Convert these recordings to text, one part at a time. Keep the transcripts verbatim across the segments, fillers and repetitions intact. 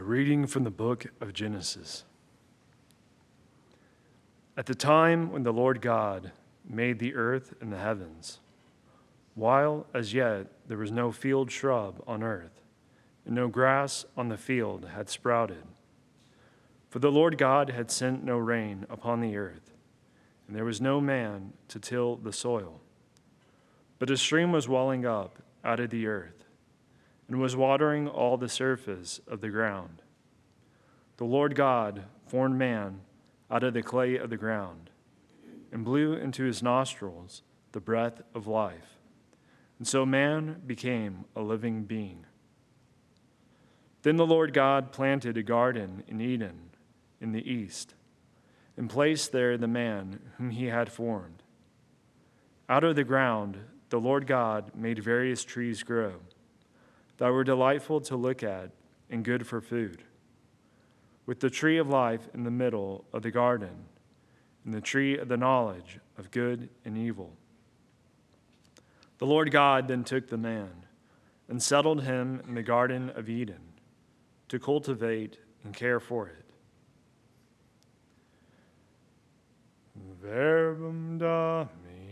reading from the book of Genesis. At the time when the Lord God made the earth and the heavens, while as yet there was no field shrub on earth, and no grass on the field had sprouted, for the Lord God had sent no rain upon the earth, and there was no man to till the soil. But a stream was welling up out of the earth, and was watering all the surface of the ground. The Lord God formed man out of the clay of the ground, and blew into his nostrils the breath of life. And so man became a living being. Then the Lord God planted a garden in Eden in the east, and placed there the man whom he had formed. Out of the ground the Lord God made various trees grow, that were delightful to look at and good for food, with the tree of life in the middle of the garden, and the tree of the knowledge of good and evil. The Lord God then took the man and settled him in the Garden of Eden to cultivate and care for it. Verbum Domini.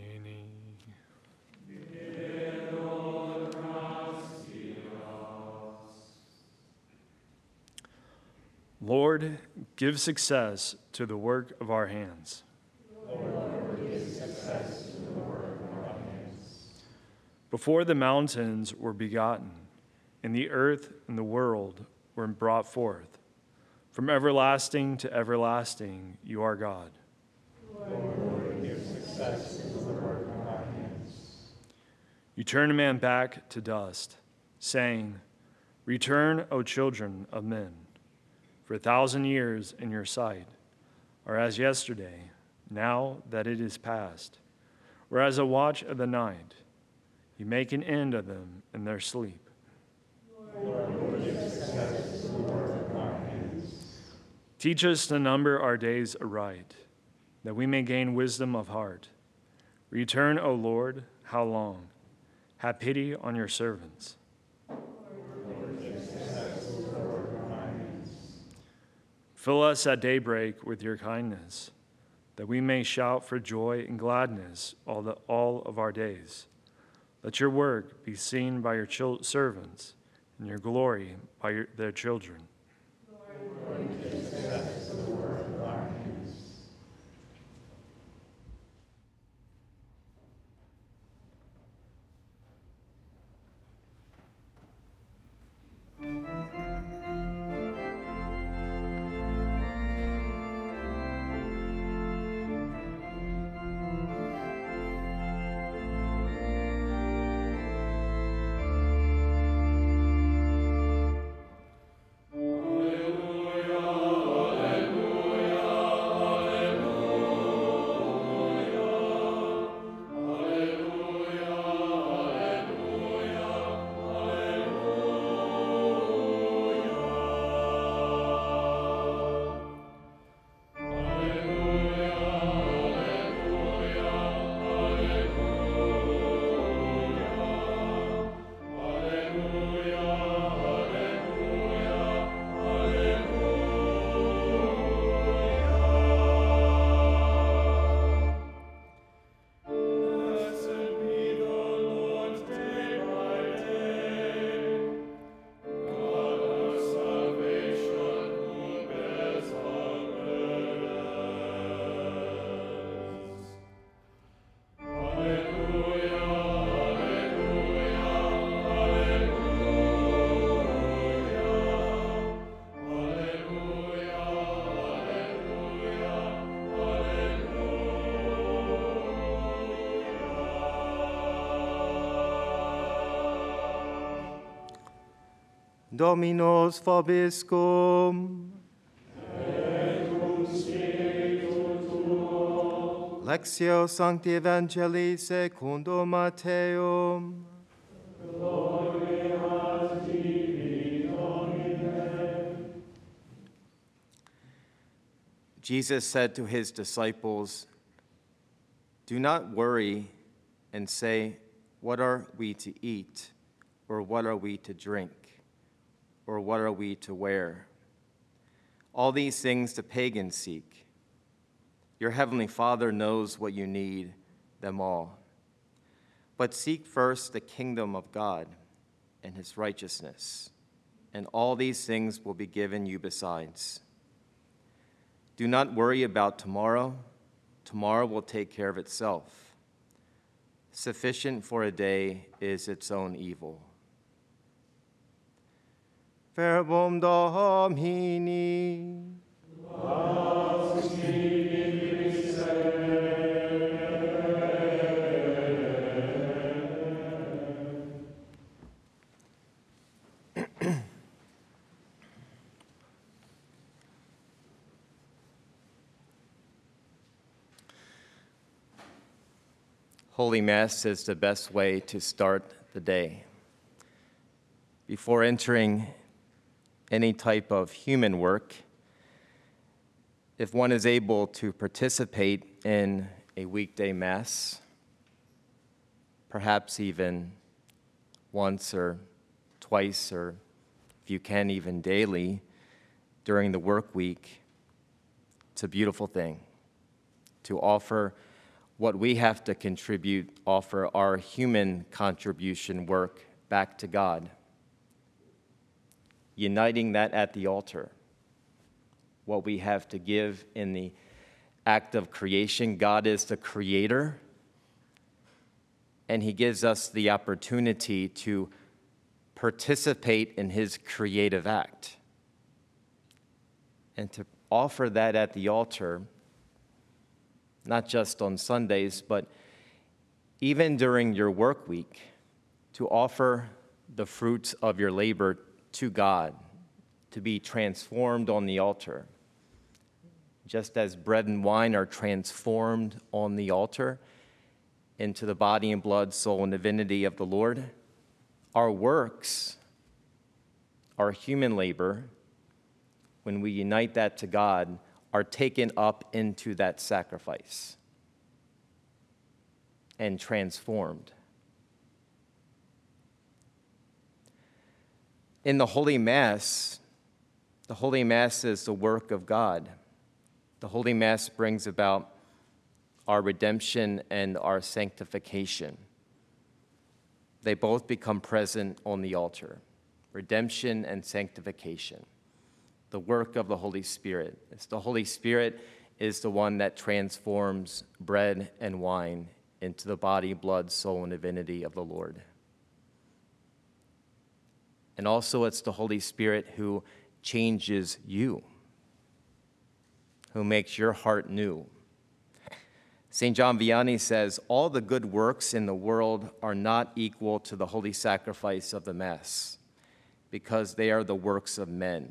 Lord, give success to the work of our hands. Lord, give success to the work of our hands. Before the mountains were begotten, and the earth and the world were brought forth, from everlasting to everlasting, you are God. Lord, give success to the work of our hands. You turn a man back to dust, saying, "Return, O children of men. For a thousand years in your sight are as yesterday, now that it is past, or as a watch of the night. You make an end of them in their sleep." Lord, give success to the work of our hands. Teach us to number our days aright, that we may gain wisdom of heart. Return, O Lord, how long? Have pity on your servants. Fill us at daybreak with your kindness, that we may shout for joy and gladness all, the, all of our days. Let your work be seen by your chil- servants, and your glory by your, their children. Lord, give success to the work of our hands. Dominus vobiscum. Et cum spiritu tuo. Lectio Sancti Evangelii secundo Matteum. Gloria tibi, Domine. Jesus said to his disciples, "Do not worry and say, 'What are we to eat?' or 'What are we to drink?' or 'What are we to wear?' All these things the pagans seek. Your heavenly Father knows what you need, them all. But seek first the kingdom of God and his righteousness, and all these things will be given you besides. Do not worry about tomorrow. Tomorrow will take care of itself. Sufficient for a day is its own evil. Verbum Domini. Holy Mass is the best way to start the day. Before entering any type of human work, if one is able to participate in a weekday Mass, perhaps even once or twice, or if you can, even daily during the work week, it's a beautiful thing to offer what we have to contribute, offer our human contribution work back to God. Uniting that at the altar, what we have to give in the act of creation. God is the creator, and he gives us the opportunity to participate in his creative act. And to offer that at the altar, not just on Sundays, but even during your work week, to offer the fruits of your labor to God, to be transformed on the altar. Just as bread and wine are transformed on the altar into the body and blood, soul, and divinity of the Lord, our works, our human labor, when we unite that to God, are taken up into that sacrifice and transformed. In the Holy Mass, the Holy Mass is the work of God. The Holy Mass brings about our redemption and our sanctification. They both become present on the altar. Redemption and sanctification. The work of the Holy Spirit. It's the Holy Spirit is the one that transforms bread and wine into the body, blood, soul, and divinity of the Lord. And also it's the Holy Spirit who changes you, who makes your heart new. Saint John Vianney says, all the good works in the world are not equal to the holy sacrifice of the Mass, because they are the works of men.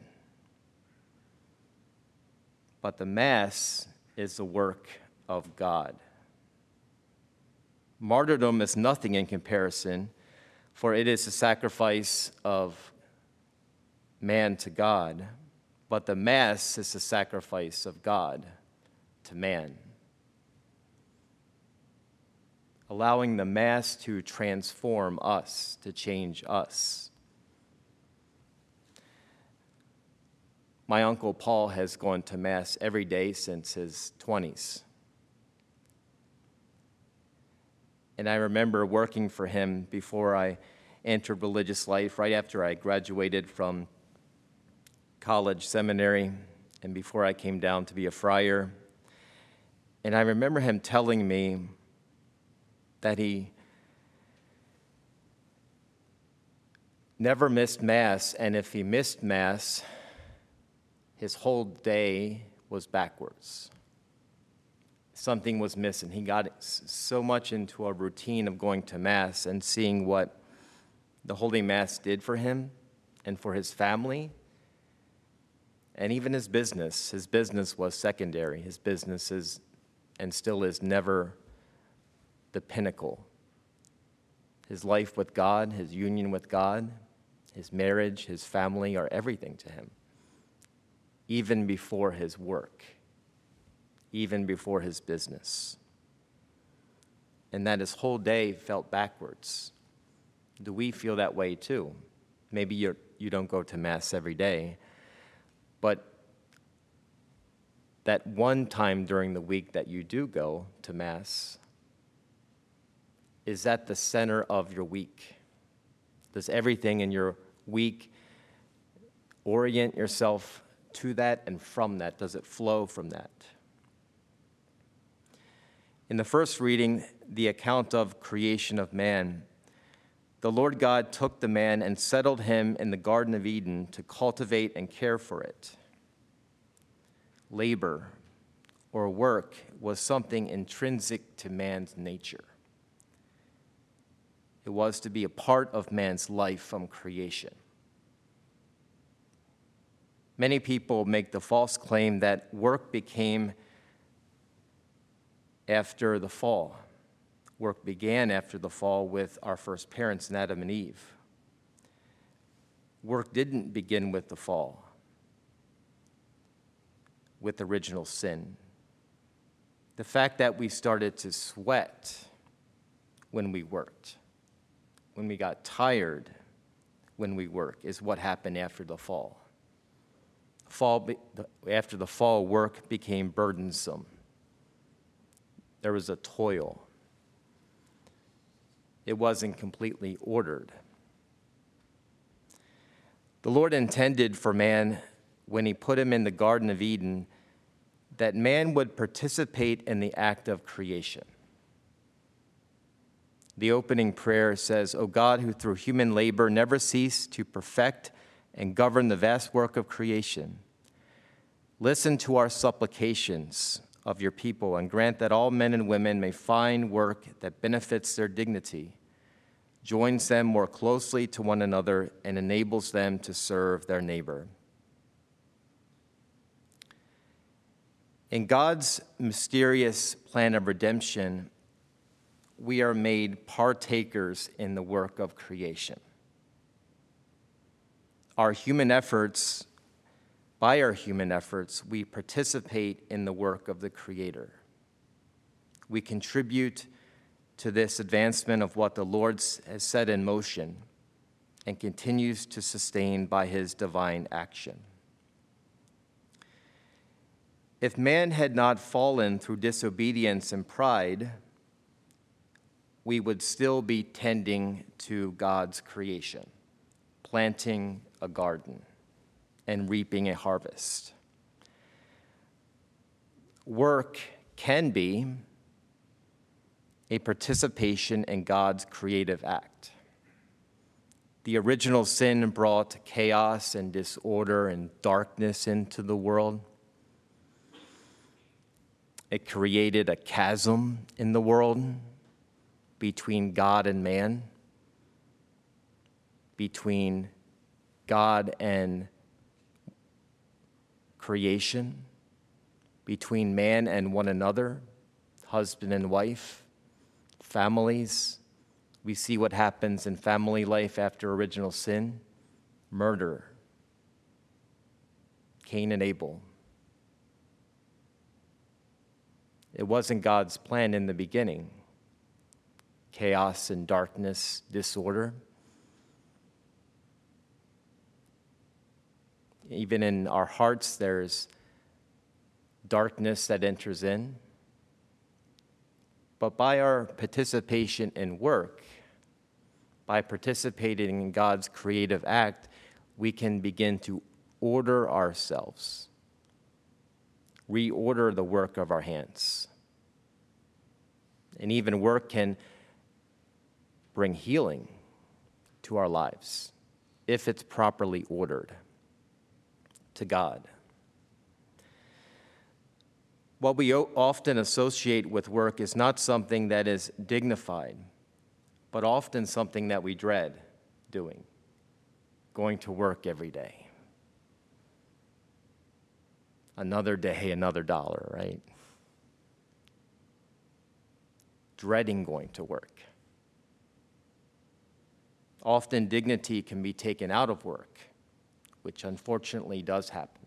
But the Mass is the work of God. Martyrdom is nothing in comparison, for it is the sacrifice of man to God, but the Mass is the sacrifice of God to man. Allowing the Mass to transform us, to change us. My Uncle Paul has gone to Mass every day since his twenties. And I remember working for him before I entered religious life, right after I graduated from college seminary and before I came down to be a friar. And I remember him telling me that he never missed Mass, and if he missed Mass, his whole day was backwards. Something was missing. He got so much into a routine of going to Mass and seeing what the Holy Mass did for him and for his family, and even his business. His business was secondary. His business is, and still is, never the pinnacle. His life with God, his union with God, his marriage, his family are everything to him, even before his work, even before his business. And that his whole day felt backwards. Do we feel that way too? Maybe you're, you don't go to Mass every day, but that one time during the week that you do go to Mass, is that the center of your week? Does everything in your week orient yourself to that and from that? Does it flow from that? In the first reading, the account of creation of man, the Lord God took the man and settled him in the Garden of Eden to cultivate and care for it. Labor or work was something intrinsic to man's nature. It was to be a part of man's life from creation. Many people make the false claim that work became after the fall. Work began after the fall with our first parents, Adam and Eve. Work didn't begin with the fall, with original sin. The fact that we started to sweat when we worked, when we got tired when we work, is what happened after the fall. Fall after the fall, work became burdensome. There was a toil. It wasn't completely ordered. The Lord intended for man, when he put him in the Garden of Eden, that man would participate in the act of creation. The opening prayer says, "O God, who through human labor never cease to perfect and govern the vast work of creation, listen to our supplications of your people and grant that all men and women may find work that benefits their dignity, joins them more closely to one another, and enables them to serve their neighbor." In God's mysterious plan of redemption, we are made partakers in the work of creation. Our human efforts, by our human efforts, we participate in the work of the Creator. We contribute to this advancement of what the Lord has set in motion and continues to sustain by his divine action. If man had not fallen through disobedience and pride, we would still be tending to God's creation, planting a garden and reaping a harvest. Work can be a participation in God's creative act. The original sin brought chaos and disorder and darkness into the world. It created a chasm in the world between God and man, between God and creation, between man and one another, husband and wife, families. We see what happens in family life after original sin: murder, Cain and Abel. It wasn't God's plan in the beginning. Chaos and darkness, disorder. Even in our hearts, there's darkness that enters in. But by our participation in work, by participating in God's creative act, we can begin to order ourselves, reorder the work of our hands. And even work can bring healing to our lives if it's properly ordered to God. What we often associate with work is not something that is dignified, but often something that we dread doing, going to work every day. Another day, another dollar, right? Dreading going to work. Often dignity can be taken out of work, which unfortunately does happen.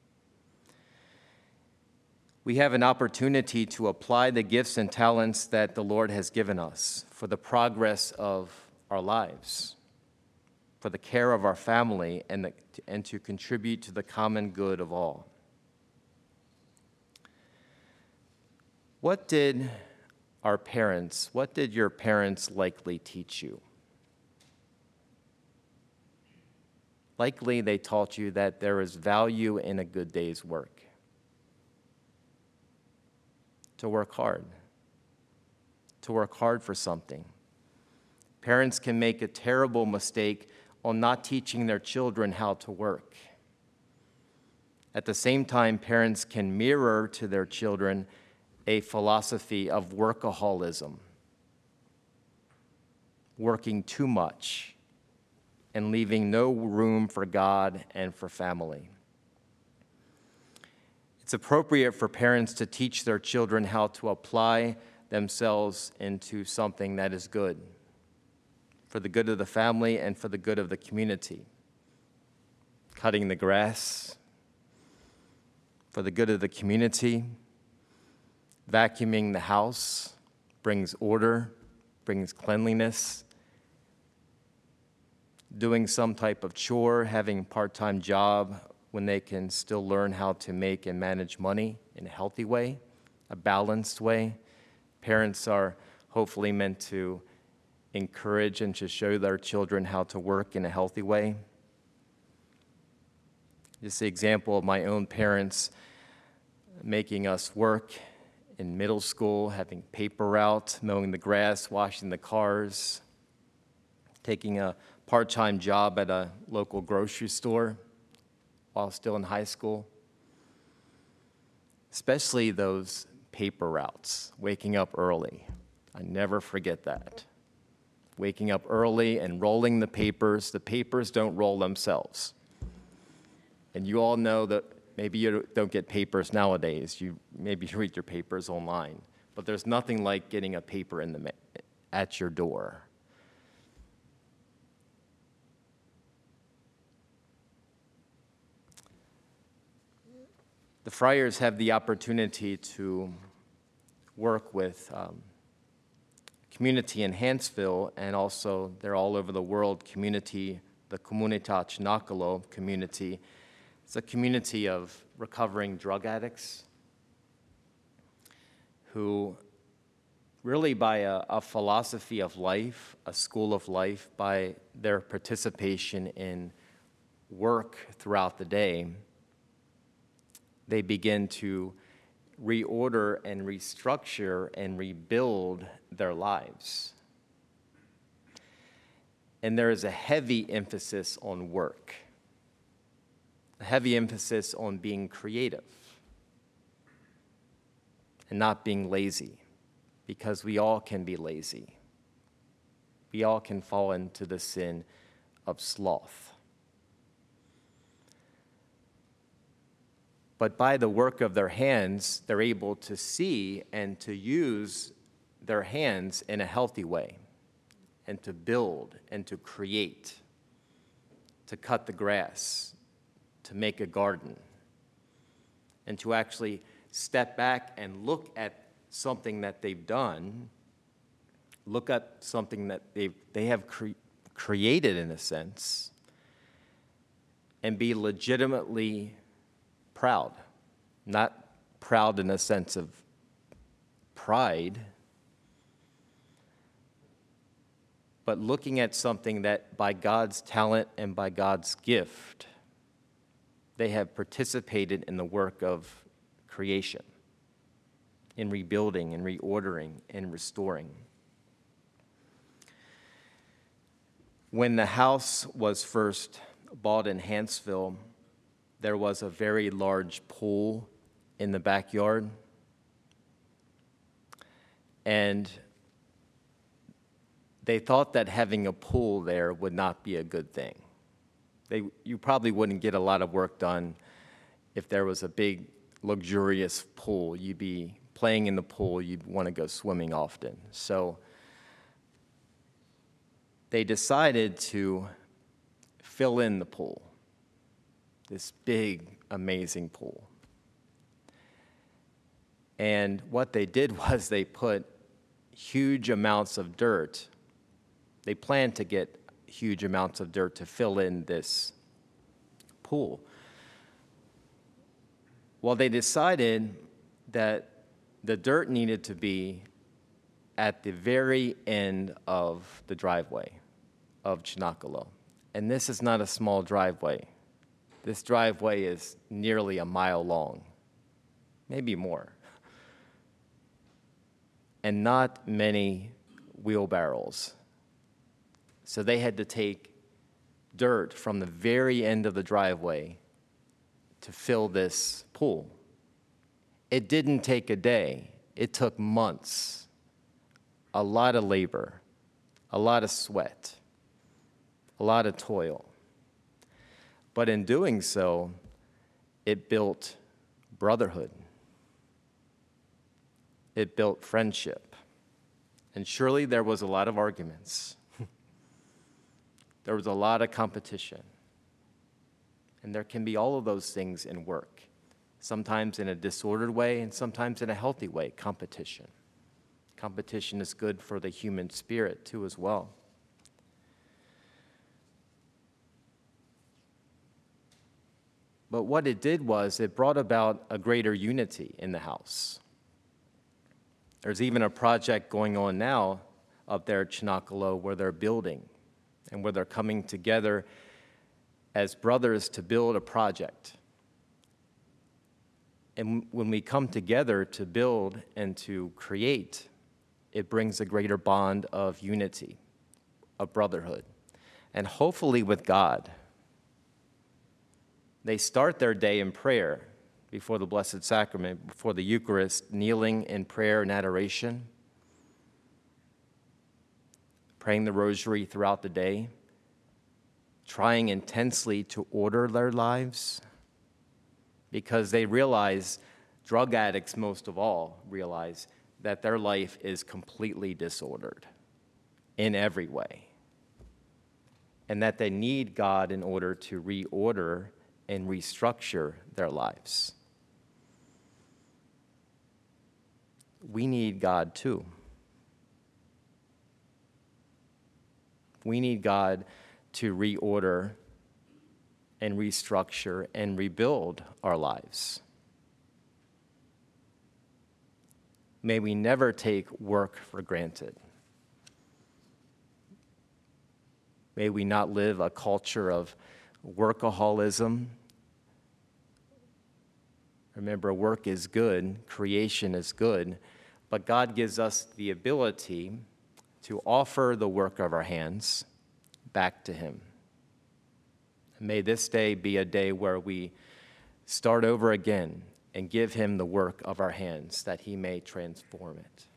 We have an opportunity to apply the gifts and talents that the Lord has given us for the progress of our lives, for the care of our family, and, the, and to contribute to the common good of all. What did our parents, what did your parents likely teach you? Likely they taught you that there is value in a good day's work. To work hard. To work hard for something. Parents can make a terrible mistake on not teaching their children how to work. At the same time, parents can mirror to their children a philosophy of workaholism, working too much and leaving no room for God and for family. It's appropriate for parents to teach their children how to apply themselves into something that is good, for the good of the family and for the good of the community. Cutting the grass, for the good of the community. Vacuuming the house brings order, brings cleanliness. Doing some type of chore, having a part-time job when they can still learn how to make and manage money in a healthy way, a balanced way. Parents are hopefully meant to encourage and to show their children how to work in a healthy way. Just the example of my own parents making us work in middle school, having paper route, mowing the grass, washing the cars, taking a part-time job at a local grocery store while still in high school. Especially those paper routes, waking up early. I never forget that. Waking up early and rolling the papers. The papers don't roll themselves. And you all know that maybe you don't get papers nowadays. You maybe read your papers online. But there's nothing like getting a paper in the ma- at your door. The Friars have the opportunity to work with um, community in Hanceville, and also they're all over the world community, the Comunitate Nacolo community. It's a community of recovering drug addicts who really by a, a philosophy of life, a school of life, by their participation in work throughout the day, they begin to reorder and restructure and rebuild their lives. And there is a heavy emphasis on work, a heavy emphasis on being creative and not being lazy, because we all can be lazy. We all can fall into the sin of sloth. But by the work of their hands, they're able to see and to use their hands in a healthy way, and to build and to create, to cut the grass, to make a garden, and to actually step back and look at something that they've done, look at something that they've, they have cre- created in a sense, and be legitimately proud, not proud in a sense of pride, but looking at something that by God's talent and by God's gift, they have participated in the work of creation, in rebuilding and reordering and restoring. When the house was first bought in Hanceville, there was a very large pool in the backyard. And they thought that having a pool there would not be a good thing. They, you probably wouldn't get a lot of work done if there was a big, luxurious pool. You'd be playing in the pool, you'd want to go swimming often. So they decided to fill in the pool. This big, amazing pool. And what they did was they put huge amounts of dirt. They planned to get huge amounts of dirt to fill in this pool. Well, they decided that the dirt needed to be at the very end of the driveway of Chinakalo. And this is not a small driveway. This driveway is nearly a mile long, maybe more. And not many wheelbarrows. So they had to take dirt from the very end of the driveway to fill this pool. It didn't take a day. It took months, a lot of labor, a lot of sweat, a lot of toil. But in doing so, it built brotherhood. It built friendship. And surely there was a lot of arguments. There was a lot of competition. And there can be all of those things in work, sometimes in a disordered way and sometimes in a healthy way, competition. Competition is good for the human spirit too as well. But what it did was it brought about a greater unity in the house. There's even a project going on now up there at Chinakalo where they're building and where they're coming together as brothers to build a project. And when we come together to build and to create, it brings a greater bond of unity, of brotherhood, and hopefully with God. They start their day in prayer before the Blessed Sacrament, before the Eucharist, kneeling in prayer and adoration, praying the rosary throughout the day, trying intensely to order their lives, because they realize, drug addicts most of all realize, that their life is completely disordered in every way, and that they need God in order to reorder and restructure their lives. We need God too. We need God to reorder and restructure and rebuild our lives. May we never take work for granted. May we not live a culture of workaholism. Remember, work is good, creation is good, but God gives us the ability to offer the work of our hands back to Him. May this day be a day where we start over again and give Him the work of our hands that He may transform it.